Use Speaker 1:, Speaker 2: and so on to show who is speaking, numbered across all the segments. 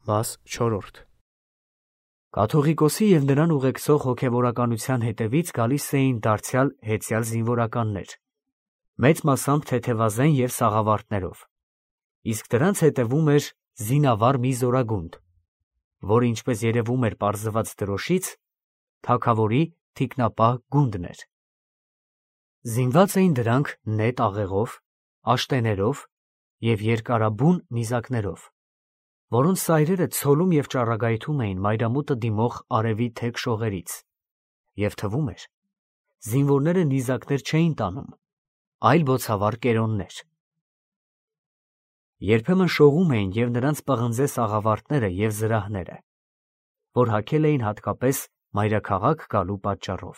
Speaker 1: Մաս 4
Speaker 2: Կաթողիկոսի և նրան ուղեկցող հոգևորականության հետևից գալիս էին դարձյալ հեծյալ զինվորականներ, մեծ մասամբ թեթևազեն և սաղավարտներով, իսկ դրանց հետևում էր զինավառ մի զորագունդ, որը ինչպես երևում էր պարզված դրոշից, թագավորի թիկնապահ գունդն էր։ Զինված էին դրանք նետ աղեղով, աշտեներով և երկարաբուն նիզակներով, որոնց սայրերը ցոլում և ճառագայթում էին մայրամուտը դիմող արևի թեք շողերից, և թվում էր, զինվորները նիզակներ չէին տանում, այլ բոցավառ կերոններ։ Երբեմն շողում էին և նրանց պղնձե սաղավարտները և զրահները, որ հագել էին հատկապես մայրաքաղաք գալու պատճառով։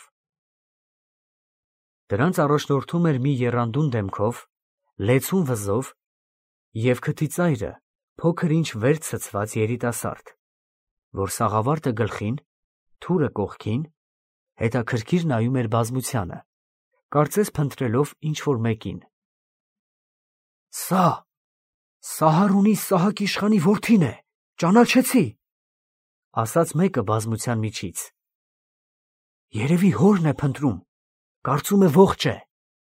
Speaker 2: Դրանց առաջնորդում էր մի եռանդուն դեմքով, լեցուն վզով և քթի ծայրը փոքր ինչ վեր ցցված երիտասարդ, որ սաղավարտը գլխին, թուրը կողքին, հետաքրքիր նայում էր բազմությանը, կարծես փնտրելով ինչ-որ մեկին։ Սա Հարունի Սահակ իշխանի որդին է, ճանաչեցի, ասաց մեկը բազմության միջից։ Երևի հորն է փնտրում, կարծում է ողջ է։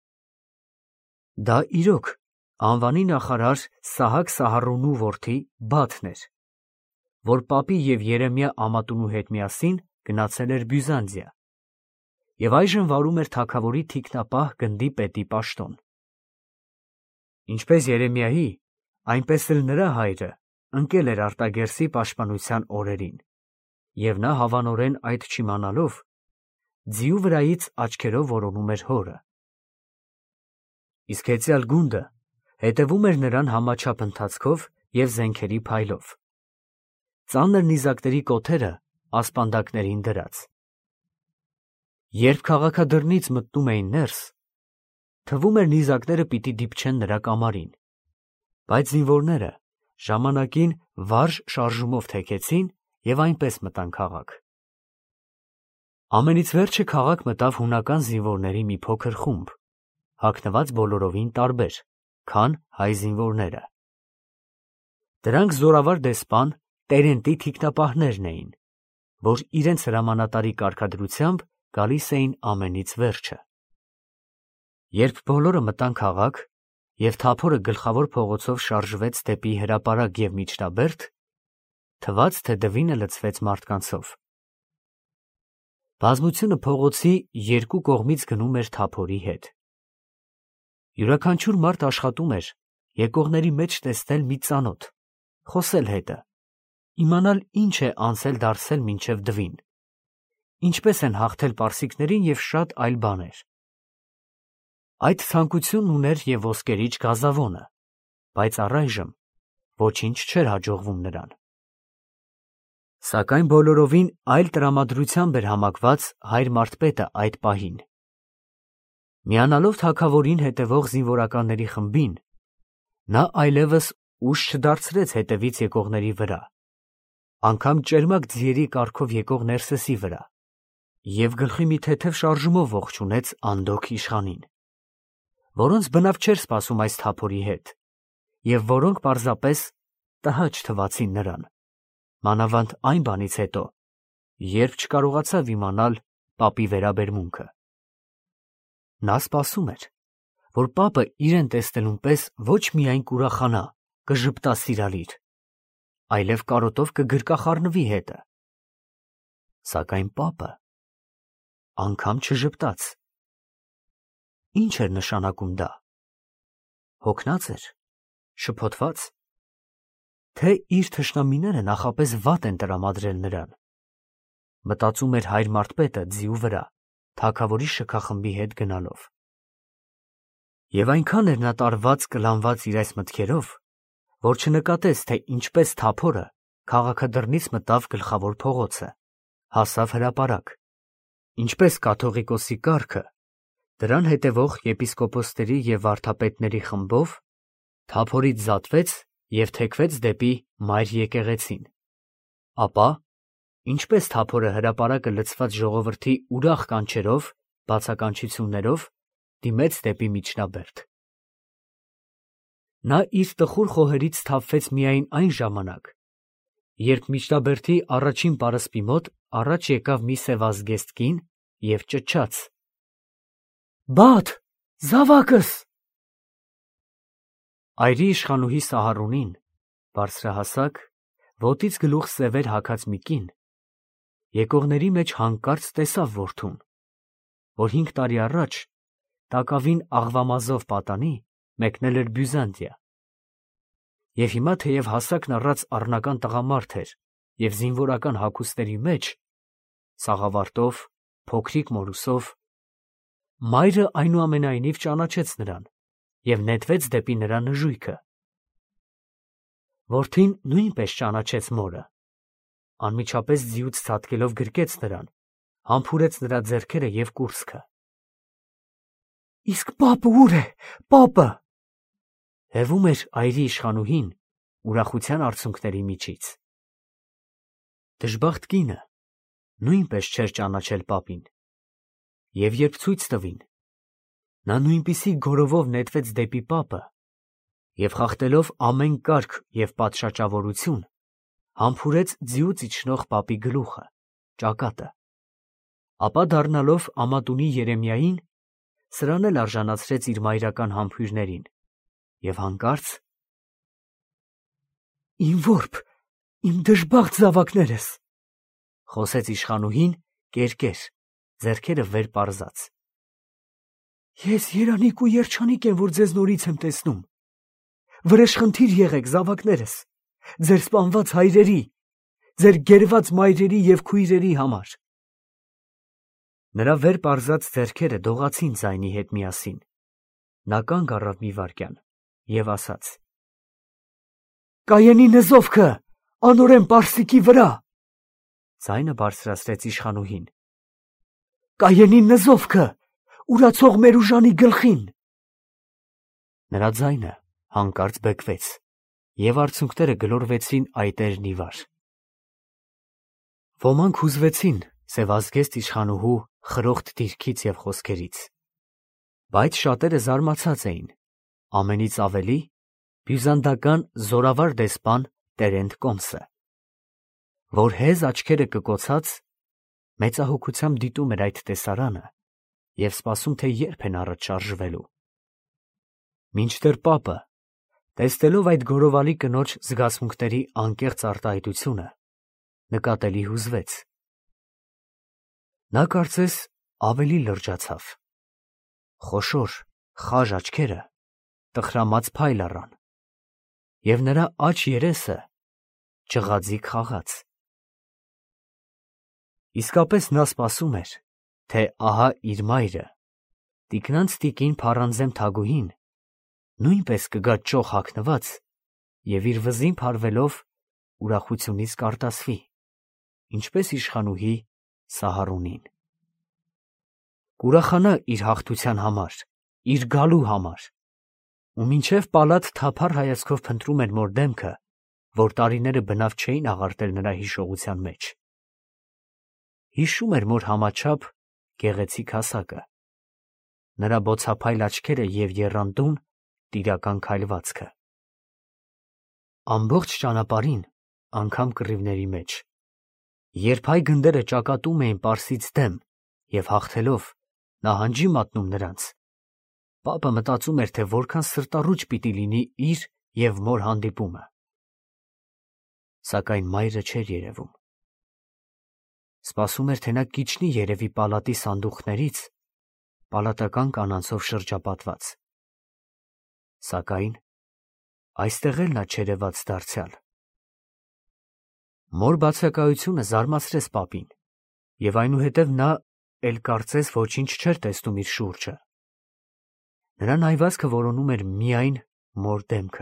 Speaker 2: Դա իրոք անվանի նախարար Սահակ Սահառունու որդի Բաթն էր, որ պապի և Երեմիա ամատունու հետ միասին գնացել էր Բյուզանդիա և այժմ վարում էր թագավորի թիկնապահ գնդի պետի պաշտոն։ Ինչպես Երեմիայի, այնպես էլ նրա հայրը ընկել էր Արտագերսի պաշտպանության օրերին, և նա հավանորեն այդ չիմանալով, ձիու վրայից աչքերով որոնում էր հորը։ Իսկ հեծյալ գունդը հետևում էր նրան համաչափ ընթացքով և զենքերի փայլով, ծանր նիզակների կոթերը ասպանդակներին դրած։ Երբ քաղաքադռնից մտնում էին ներս, թվում էր նիզակները պիտի դիպչեն նրա կամարին, բայց զինվորները ժամանակին վարժ շարժումով թեքեցին և այնպես մտան քաղաք։ Ամենից վերջը քաղաք մտավ հունական զինվորների մի փոքր խումբ, հագնված բոլորովին տարբեր, քան հայ զինվորները։ Դրանք զորավար դեսպան Տերենտի թիկնապահներն էին, որ իրենց հրամանատարի կարգադրությամբ գալիս էին ամենից վերջը։ Երբ բոլորը մտան քաղաք, և թափորը գլխավոր փողոցով շարժվեց դեպի հրապարակ և միջնաբերդ, թվաց, թե դվինը լցվեց մարդկանցով։ Բազմությունը փողոցի երկու կողմից գնում էր թափորի հետ։ Յուրաքանչյուր մարդ աշխատում էր եկողների մեջ տեսնել մի ծանոթ, խոսել հետը, իմանալ ինչ է անցել-դարձել մինչև դվին, ինչպես են հաղթել պարսիկներին և շատ այլ բաներ։ Այդ ցանկությունն ուներ և ոսկերիչ Գազավոնը, բայց առայժմ ոչինչ չէր հաջողվում նրան։ Սակայն բոլորովին այլ տրամադրությամբ էր համակված հայր մարդպետը այդ պահին։ Միանալով թագավորին հետևող զինվորականների խմբին, նա այլևս ուժ չդարձրեց հետևից եկողների վրա, անգամ ճերմակ ձիերի կառքով եկող Ներսեսի վրա, և գլխի մի թեթև շարժումով ողջունեց անդոգ իշխանին, որոնց բնավ չէր սպասում այս թափորի հետ, և որոնք պարզապես տհաճ թվացին նրան, մանավանդ այն բանից հետո, երբ չկարողացավ իմանալ պապի վերաբերմունքը։ Նա սպասում էր, որ պապը իրեն տեսնելուն պես ոչ միայն կուրախանա, կժպտա սիրալիր, այլև կարոտով կգրկախառնվի հետը։ Սակայն պապը անգամ չժպտաց։ Ինչ էր նշանակում դա։ Հոգնած էր, շփոթված, թե իր թշնամիները նախապես վատ են տրամադրել նրան, մտածում էր հայր մարդպետը ձիու վրա, թագավորի շքախմբի հետ գնալով։ Եվ այնքան էր նա տարված կլանված իր այս մտքերով, որ չնկատեց, թե ինչպես թափորը քաղաքադռնից մտավ գլխավոր փողոցը, հասավ հրապարակ, ինչպես կաթողիկոսի կառքը դրան հետևող եպիսկոպոսների և վարդապետների խմբով թափորից զատվեց և թեքվեց դեպի մայր եկեղեցին, ապա, ինչպես թափորը հրապարակը լցված ժողովրդի ուրախ կանչերով, բացականչություններով, դիմեց դեպի միջնաբերդ։ Նա իր տխուր խոհերից թափվեց միայն այն ժամանակ, Երբ միջնաբերդի առաջին պարսպի մոտ առաջ եկավ մի սևազգեստ կին և ճչաց. «Բադ, զավակս»։ Այրի իշխանուհի Սահարունին, բարձրահասակ, ոտից գլուխ սևեր հագած մի կին, եկողների մեջ հանկարծ տեսավ որդուն, որ 5 տարի առաջ տակավին աղվամազով պատանի մեկնել էր Բյուզանդիա, և հիմա թեև հասակն առած առնական տղամարդ էր և զինվորական հագուստերի մեջ, սաղավարտով, փոքրիկ մորուսով, մայրը այնուամենայնիվ ճանաչեց նրան և նետվեց դեպի նրա նժույգը։ Որդին նույնպես ճանաչեց մորը, անմիջապես ձիուց ցատկելով գրկեց նրան, համբուրեց նրա ձեռքերը և կուրծքը։ «Իսկ պապը ուր է, պապը»։ Հևում էր այրի իշխանուհին ուրախության արցունքների միջից։ Դժբախտ կինը նույնպես չէր ճանաչել պապին, և երբ ցույց տվին, նա նույնպիսի գորովով նետվեց դեպի պապը և խախտելով ամեն կարգ և պատշաճավորություն, համբուրեց ձիուց իջնող պապի գլուխը, ճակատը, ապա դառնալով ամատունի Երեմիային, սրան էլ արժանացրեց իր մայրական համբույրներին և հանկարծ. «Իմ որբ, իմ դժբախտ զավակներս», խոսեց իշխանուհին կերկեր, ձեռքերը վեր պարզած. «Ես երանիկ ու երջանիկ եմ, որ ձեզ նորից եմ տեսնում։ Վրեժխնդիր եղեք, զավակներս, ձեր սպանված հայրերի, ձեր գերված մայրերի և քույրերի համար»։ Նրա վեր պարզած ձեռքերը դողացին ձայնի հետ միասին։ Նա կանգ առավ մի վայրկյան և ասաց. «Կայենի նզովքը անօրեն պարսիքի վրա»։ Ձայնը բարձրացրեց իշխանուհին. «Կայենի նզովքը ուրացող մեր ուժանի գլխին»։ Նրա ձայնը հանկարծ բեկվեց, և արցունքները գլորվեցին այտերն ի վար։ Ոմանք հուզվեցին սևազգեստ իշխանուհու խրոխտ դիրքից և խոսքերից, բայց շատերը զարմացած էին, ամենից ավելի բյուզանդական զորավար դեսպան Տերենդ Կոմսը, որ հեզ աչքերը կկոցած մեծահոգությամբ դիտում էր այդ տեսարանը և սպասում, թե երբ են առաջ շարժվելու։ Մինչդեռ պապը, տեսնելով այդ գորովալի կնոջ զգացմունքների անկեղծ արտահայտությունը, նկատելի հուզվեց։ Նա կարծես ավելի լրջացավ, խոշոր խաժ աչքերը տխրամած փայլ առան, և նրա աջ երեսը ջղաձիգ խաղաց։ Իսկապես նա սպասում էր, թե ահա իր մայրը, տիկնանց տիկին Փառանձեմ Թագուհին, նույնպես կգա ճոխ հագնված և իր վզին փարվելով ուրախությունից կարտասվի, ինչպես իշխանուհի Սահարունին։ Կուրախանա իր հաղթության համար, իր գալու համար, ու մինչև պալատ թափառ հայացքով փնտրում էր մոր դեմքը, որ տարիները բնավ չէին աղարտել նրա հիշողության մեջ։ Հիշում էր մոր համաչափ գեղեցիկ հասակը, նրա բոցափայլ աչքերը և եռանդուն տիրական քայլվածքը։ Ամբողջ ճանապարհին, անգամ կռիվների մեջ, երբ հայ գնդերը ճակատում էին պարսից դեմ և հաղթելով նահանջի մատնում նրանց, պապը մտածում էր, թե որքան սրտառուչ պիտի լինի իր և մոր հանդիպումը։ Սակայն մայրը չէր երևում։ Սպասում էր, թե նա կիջնի երևի պալատի սանդուղքներից, պալատական կանանցով շրջապատված։ Սակայն այստեղ էլ նա չերևաց դարձյալ։ Մոր բացակայությունը զարմացրեց պապին, և այնուհետև նա էլ կարծես ոչինչ չէր տեսնում իր շուրջը։ Նրան հայացքը որոնում էր միայն մոր դեմքը։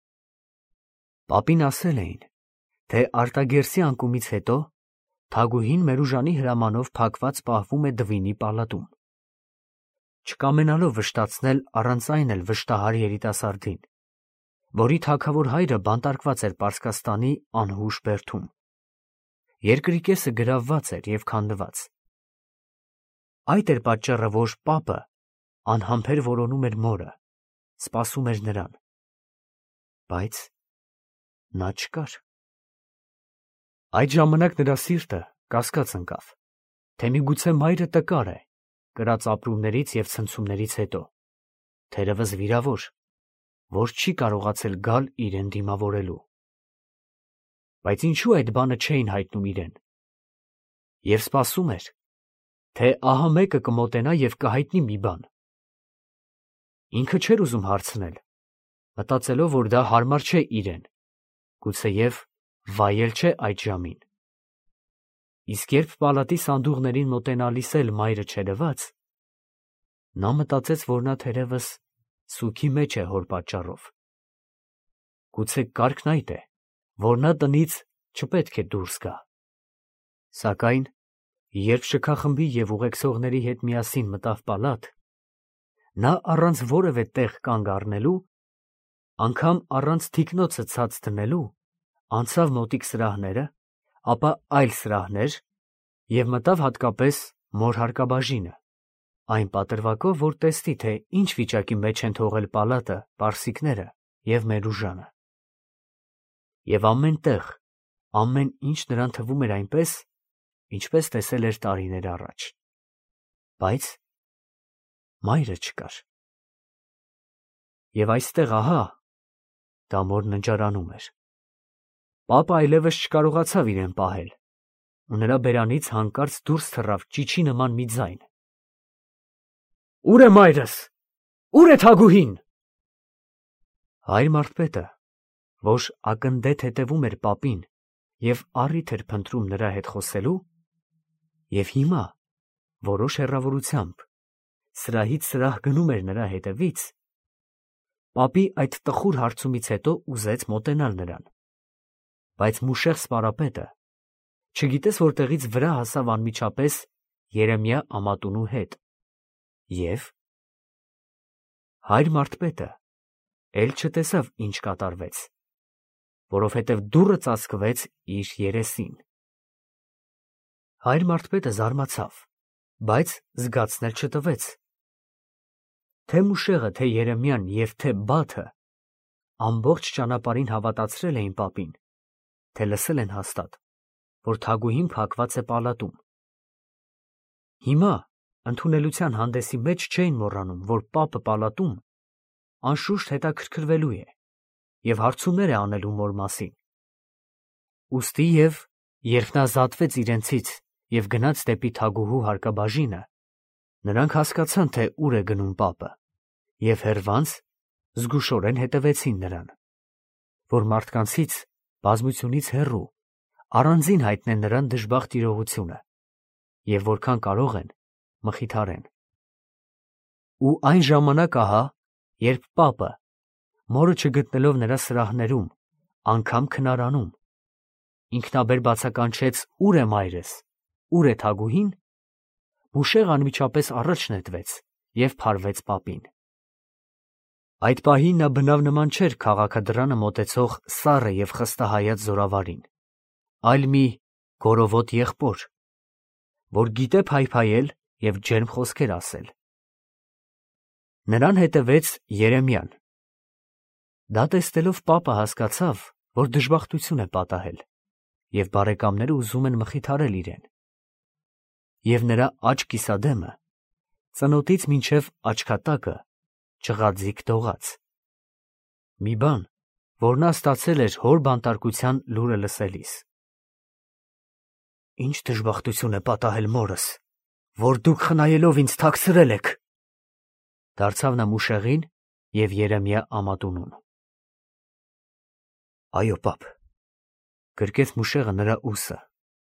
Speaker 2: Պապին ասել էին, թե Արտագերսի անկումից հետո Թագուհին Մերուժանի հրամանով փակված պահվում է Դվինի պալատում, չկամենալով վշտացնել առանց այն էլ վշտահար երիտասարդին, որի թագավոր հայրը բանտարկված էր Պարսկաստանի անհուշ բերդում։ Երկրի կեսը գրավված էր և քանդված։ Այդ էր պատճառը, որ պապը անհամբեր որոնում էր մորը, սպասում էր նրան, բայց նա չկար։ Այդ ժամանակ նրա սիրտը կասկած ընկավ, թե միգուցե մայրը տկար է, կրած ապրումներից և ցնցումներից հետո, թերևս վիրավոր, որ չի կարողացել գալ իրեն դիմավորելու։ Բայց ինչու այդ բանը չէին հայտնում իրեն։ Եվ սպասում էր, թե ահա մեկը կմոտենա և կհայտնի մի բան։ Ինքը չէր ուզում հարցնել, մտածելով, որ դա հարմար չէ իրեն, գուցեև վայել չէ այդ ժամին։ Իսկ երբ պալատի սանդուղներին մոտենալիս էլ մայրը չերևաց, նա մտածեց, որ նա թերևս սուգի մեջ է հոր պատճառով։ Գուցե կարգն այդ է, որ նա տնից չպետք է դուրս գա։ Սակայն, երբ շքախմբի և ուղեկցողների հետ միասին մտավ պալատ, նա առանց որևէ տեղ կանգ առնելու, անգամ առանց թիկնոցը ցած դնելու, անցավ մոտիկ սրահները, ապա այլ սրահներ և մտավ հատկապես մոր հարկաբաժինը, այն պատրվակով, որ տեսնի, թե ինչ վիճակի մեջ են թողել պալատը պարսիկները և Մերուժանը։ Եվ ամեն տեղ, ամեն ինչ նրան թվում էր այնպես, ինչպես տեսել էր տարիներ առաջ։ Բայց մայրը չկար։ Եվ այստեղ ահա դա մոր ննջարանում էր։ Պապը այլևս չկարողացավ իրեն պահել, ու նրա բերանից հանկարծ դուրս թռավ ճիչի նման մի ձայն. «Ո՞ւր է մայրս, ո՞ւր է Թագուհին»։ Հայր մարդպետը, որ ակնդեթ հետևում էր պապին և առիթ էր փնտրում նրա հետ խոսելու, և հիմա որոշ հեռավորությամբ սրահից սրահ գնում էր նրա հետևից, պապի այդ տխուր հարցումից հետո ուզեց մոտենալ նրան, բայց մուշեղ սպարապետը, չգիտես որտեղից վրա հասավ անմիջապես Երեմիա ամատունու հետ, և հայր մարդպետը էլ չտեսավ ինչ կատարվեց, որովհետև դուռը ծածկվեց իր երեսին։ Հայր մարդպետը զարմացավ, բայց զգացնել չտվեց։ Թե մուշեղը, թե Երեմիան և թե բաթը ամբողջ ճանապարհին հավատացրել էին պապին, թե լսել են հաստատ, որ Թագուհին փակված է պալատում։ Հիմա ընդունելության հանդեսի մեջ չէին մոռանում, որ պապը պալատում անշուշտ հետաքրքրվելու է և հարցումներ է անելու մոր մասին։ Ուստի և երբ նա զատվեց իրենցից և գնաց դեպի Թագուհու հարկաբաժինը, նրանք հասկացան, թե ուր է գնում պապը, և հեռվանց զգուշորեն հետևեցին նրան, որ մարդկանցից բազմությունից հեռու առանձին հայտնեն նրան դժբախտ իրողությունը և որքան կարող են մխիթարեն։ Ու այն ժամանակ ահա, երբ պապը, մորը չգտնելով նրա սրահներում, անգամ քնարանում, ինքնաբեր բացականչեց. «Ո՞ւր է մայրս, ո՞ւր է Թագուհին», մուշեղը անմիջապես առաջ նետվեց և փարվեց պապին։ Այդ պահին նա բնավ նման չէր քաղաքադռանը մոտեցող սառը և խստահայաց զորավարին, այլ մի գորովոտ եղբոր, որ գիտե փայփայել և ջերմ խոսքեր ասել։ Նրան հետևեց Երեմիան։ Դա տեսնելով պապը հասկացավ, որ դժբախտություն է պատահել, և բարեկամները ուզում են մխիթարել իրեն։ Եվ նրա աջ կիսադեմը ծնոտից մինչև աչքատակը չղածիկ դողաց։ Մի բան, որ նա ստացել էր հոր բանտարկության լուրը լսելիս։ «Ինչ դժբախտություն է պատահել մորս, որ դուք խնայելով ինձ թաքցրել եք», դարձավ նա մուշեղին և Երեմիա ամատունուն։ «Այո, պապ», գրկեց մուշեղը նրա ուսը,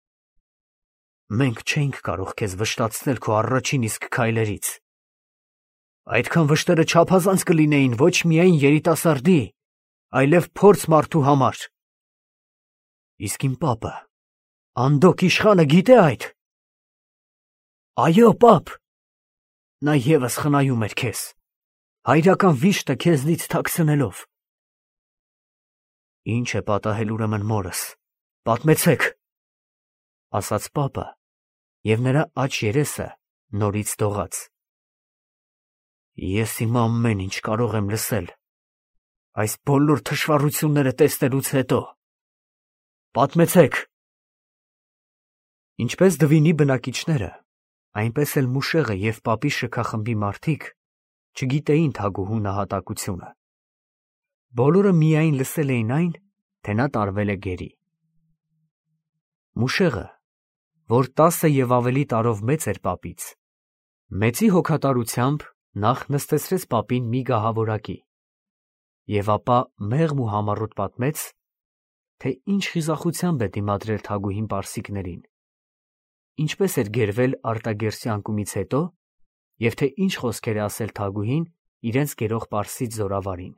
Speaker 2: «մենք չէինք կարող քեզ վշտացնել քո առաջին իսկ քայլերից։ Այդքան վշտերը չափազանց կլինեին ոչ միայն երիտասարդի, այլև փորձ մարդու համար։ Իսկ իմ պապը, Անդոք իշխանը գիտե՞ այդ։ Այո, պապ, նա ևս խնայում էր քեզ, հայրական վիշտը քեզնից թաքցնելով։ Ինչ է պատահել ուրեմն մորս, պատմեցեք, ասաց պապը, և նրա աջ երեսը նորից դողաց։ Ես հիմա ամեն ինչ կարող եմ լսել, այս բոլոր թշվառությունները տեսնելուց հետո։ Պատմեցեք, Ինչպես Դվինի բնակիչները, այնպես էլ Մուշեղը և պապի շքախմբի մարդիկ չգիտեին Թագուհու նահատակությունը։ Բոլորը միայն լսել էին այն, թե նա տարվել է գերի։ Մուշեղը, որ 10 և ավելի տարով մեծ էր պապից, մեծի հոգատարությամբ նախ նստեցրեց պապին մի գահավորակի և ապա մեղմ ու համառոտ պատմեց, թե ինչ խիզախությամբ է դիմադրել Թագուհին պարսիկներին, ինչպես էր գերվել Արտագերսի անկումից հետո և թե ինչ խոսքեր է ասել Թագուհին իրենց գերող պարսից զորավարին։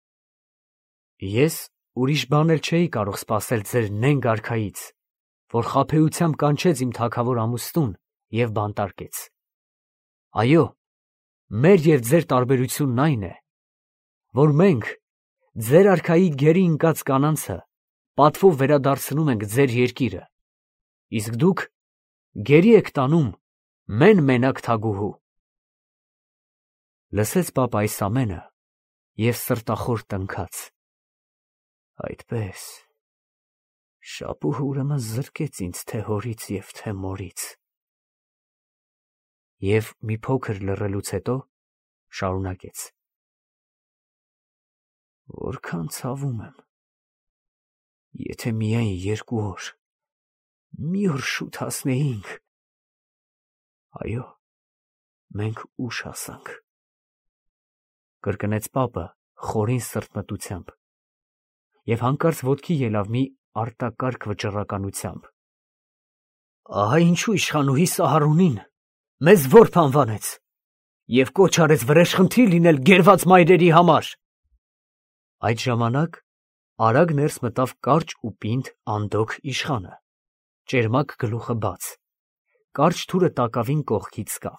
Speaker 2: Ես ուրիշ բան էլ չէի կարող սպասել ձեր նենգ արքայից, որ խաբեությամբ կանչեց իմ թագավոր ամուսնուն և բանտարկեց։ Այո, մեր և ձեր տարբերությունն այն է, որ մենք ձեր արքայի գերի ընկած կանանցը պատվով վերադարձնում ենք ձեր երկիրը, իսկ դուք գերի եք տանում մեն-մենակ Թագուհու։ Լսեց պապը այս ամենը և սրտախոր տնքաց. այդպես, Շապուհը ուրեմն զրկեց ինձ թե հորից և թե մորից։ Եվ մի փոքր լռելուց հետո շարունակեց. Որքան ցավում եմ, եթե միայն 2 օր, մի օր շուտ հասնեինք։ Այո, մենք ուշ հասանք, կրկնեց պապը խորին սրտմտությամբ և հանկարծ ոտքի ելավ մի արտակարգ վճռականությամբ։ Ահա ինչու իշխանուհի Սահարունին մեզ որբ անվանեց և կոչ արեց վրեժխնդիր լինել գերված մայրերի համար։ Այդ ժամանակ արագ ներս մտավ կարճ ու պինդ անդոգ իշխանը, ճերմակ գլուխը բաց, կարճ թուրը տակավին կողքից կախ։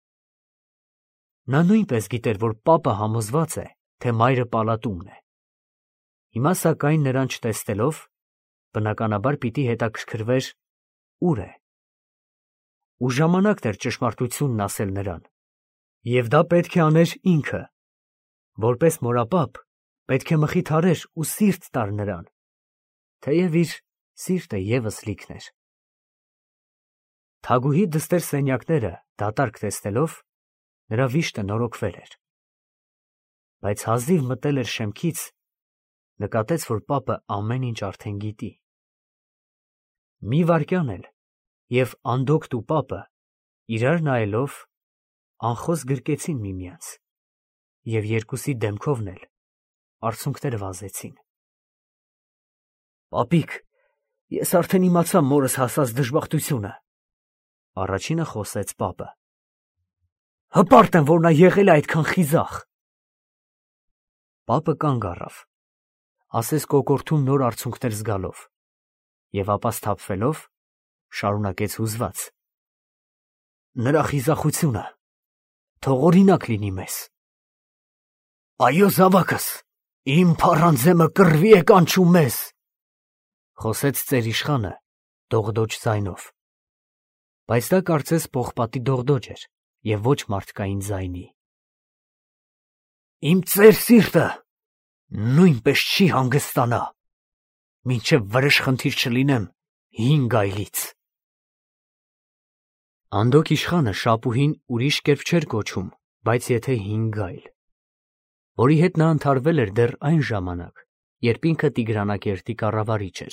Speaker 2: Նա նույնպես գիտեր, որ պապը համոզված է, թե մայրը պալատումն է։ Հիմա սակայն նրան չտեսնելով, բնականաբար պիտի հետաքրքրվեր ուր է։ Ու ժամանակն էր ճշմարտությունն ասել նրան, և դա պետք է աներ ինքը, որպես մորապապ պետք է մխիթարեր ու սիրտ տար նրան, թեև իր սիրտը ևս լիքն էր։ Թագուհի դստեր սենյակները դատարկ տեսնելով, նրա վիշտը նորոգվել էր, բայց հազիվ մտել էր շեմքից, նկատեց, որ պապը ամեն ինչ արդեն գիտի։ Մի վայրկյան էլ, և անդոգտ ու պապը, իրար նայելով, անխոս գրկեցին միմյանց, և երկուսի դեմքովն էլ արցունքները վազեցին։ Պապիկ, ես արդեն իմացա մորս հասած դժբախտությունը, առաջինը խոսեց պապը։ Հպարտ եմ, որ նա եղել է այդքան խիզախ։ Պապը կանգ առավ, ասես կոկորդում նոր արցունքներ զգալով, և ապա սթափվելով, շարունակեց հուզված. Նրա խիզախությունը թող օրինակ լինի մեզ։ Այո, զավակս, իմ փառանձեմը կռվի է կանչում մեզ, խոսեց ծերիշխանը դողդոջ ձայնով, բայց դա կարծես պողպատի դողդոջ էր և ոչ մարդկային ձայնի։ Իմ ծեր սիրտը նույնպես չի հանգստանա, մինչև վրեժխնդիր չլինեմ 5 այլից։ Անդոգ իշխանը Շապուհին ուրիշ կերպ չէր կոչում, բայց եթե 5 այլ, որի հետ նա ընդհարվել էր դեռ այն ժամանակ, երբ ինքը Տիգրանակերտի կառավարիչ էր։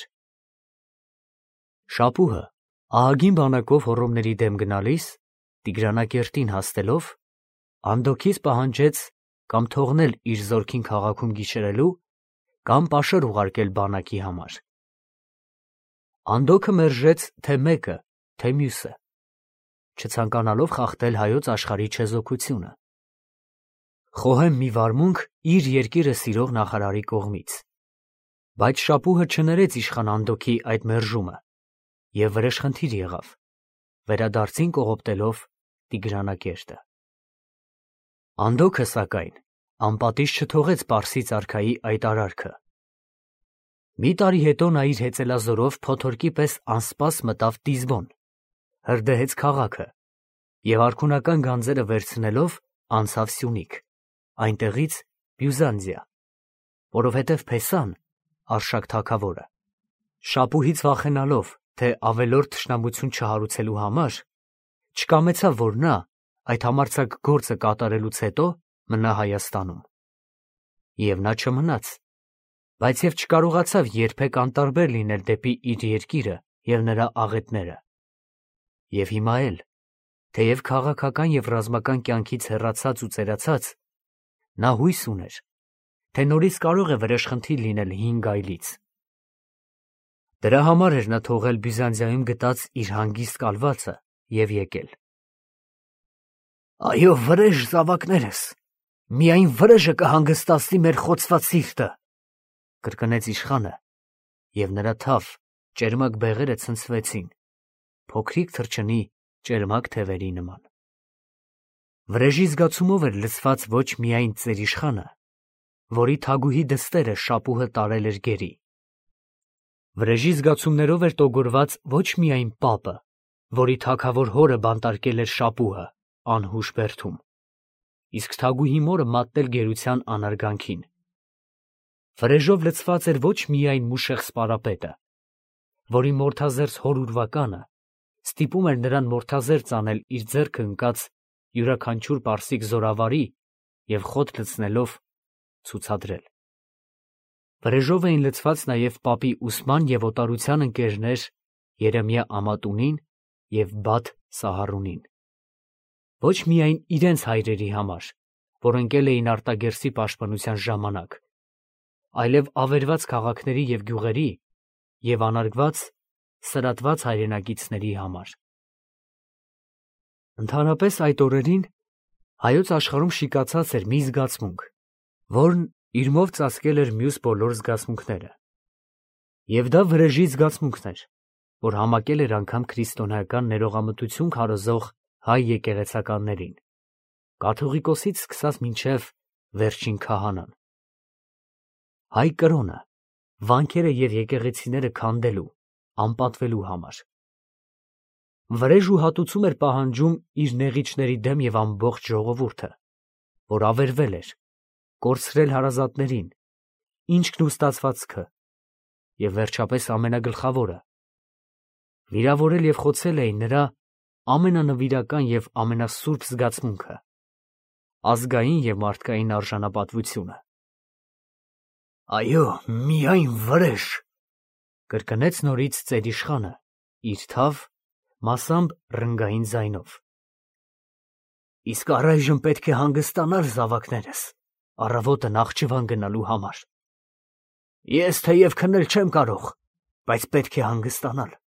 Speaker 2: Շապուհը ահագին բանակով հոռոմների դեմ գնալիս, Տիգրանակերտին հասնելով, Անդոգից պահանջեց կամ թողնել իր զորքին քաղաքում գիշերելու, կամ պաշար ուղարկել բանակի համար։ Անդոգը մերժեց թե մեկը, թե մյուսը, չցանկանալով խախտել հայոց աշխարհի չեզոքությունը։ Խոհեմ մի վարմունք իր երկիրը սիրող նախարարի կողմից, բայց Շապուհը չներեց իշխան Անդոգի այդ մերժումը և վրեժխնդիր եղավ, վերադարձին կողոպտելով Տիգրանակերտը։ Անդոգը, սակայն, անպատիժ չթողեց պարսից արքայի այդ արարքը։ Մի տարի հետո նա իր հեծելազորով փոթորկի պես անսպաս մտավ Տիզբոն, հրդեհեց քաղաքը և արքունական գանձերը վերցնելով անցավ Սյունիք, այնտեղից Բյուզանդիա, որովհետև Փեսան, Արշակ թագավորը, Շապուհից վախենալով, թե ավելորդ թշնամություն չհարուցելու համար, չկամեցավ, որ նա այդ համարձակ գործը կատարելուց հետո մնա Հայաստանում։ Եվ նա չմնաց, բայց և չկարողացավ երբեք անտարբեր լինել դեպի իր երկիրը և նրա աղետները։ Եվ հիմա էլ, թեև քաղաքական և ռազմական կյանքից հեռացած ու ծերացած, նա հույս ուներ, թե նորից կարող է վրեժխնդիր լինել հին գայլից։ Դրա համար էր նա թողել Բյուզանդիայում գտած իր հանգիստ կալվածը և եկել։ «Այո, վրեժ, զավակներս, միայն վրեժը կհանգստացնի մեր խոցված սիրտը», կրկնեց իշխանը, և նրա թավ, ճերմակ բեղերը ցնցվեցին, փոքրիկ թռչնի ճերմակ թևերի նման։ Վրեժի զգացումով էր լցված ոչ միայն ծեր իշխանը, որի թագուհի դստերը շապուհը տարել էր գերի։ Վրեժի զգացումներով էր տոգորված ոչ միայն պապը, որի թագավոր հորը բանտարկել էր շապուհը անհուշ բերդում, իսկ թագուհի մորը մատնել գերության անարգանքին։ Վրեժով լցված էր ոչ միայն Մուշեղ սպարապետը, որի մորթազերծ հոր ուրվականը ստիպում էր նրան մորթազերծ անել իր ձեռքը ընկած յուրաքանչյուր պարսիկ զորավարի և խոտ լցնելով ցուցադրել։ Վրեժով էին լցված նաև պապի ուսման և օտարության ընկերներ Երեմիա Ամատունին և Բաթ Սահարունին։ Ոչ միայն իրենց հայրերի համար, որ ընկել էին արտագերսի պաշտպանության ժամանակ, այլև ավերված քաղաքների և գյուղերի և անարգված, սրատված հայրենակիցների համար։ Ընդհանրապես այդ օրերին հայոց աշխարհում շիկացած էր մի զգացմունք, որն իրմով ծածկել էր մյուս բոլոր զգացմունքները։ Եվ դա վրեժի զգացմունքն էր, որ համակել էր անգամ քրիստոնեական ներողամտություն քարոզող հայ եկեղեցականներին, կաթողիկոսից սկսած մինչև վերջին քահանան։ Հայ կրոնը, վանքերը և եկեղեցիները քանդելու, անպատվելու համար։ Վրեժ ու հատուցում էր պահանջում իր նեղիչների դեմ և ամբողջ ժողովուրդը, որ ավերվել էր, կորցրել հարազատներին, ինչքն ու ստացվածքը, և վերջապես ամենագլխավորը, վիրավորել և խոցել էին նրա ամենանվիրական և ամենասուրբ զգացմունքը՝ ազգային և մարդկային արժանապատվությունը։ «Այո, միայն վրեժ», կրկնեց նորից ծեր իշխանը իր թավ, մասամբ ռնգային ձայնով։ «Իսկ առայժմ պետք է հանգստանալ, զավակներս, առավոտը նախճիվան գնալու համար։ Ես թեև քնել չեմ կարող, բայց պետք է հանգստանալ։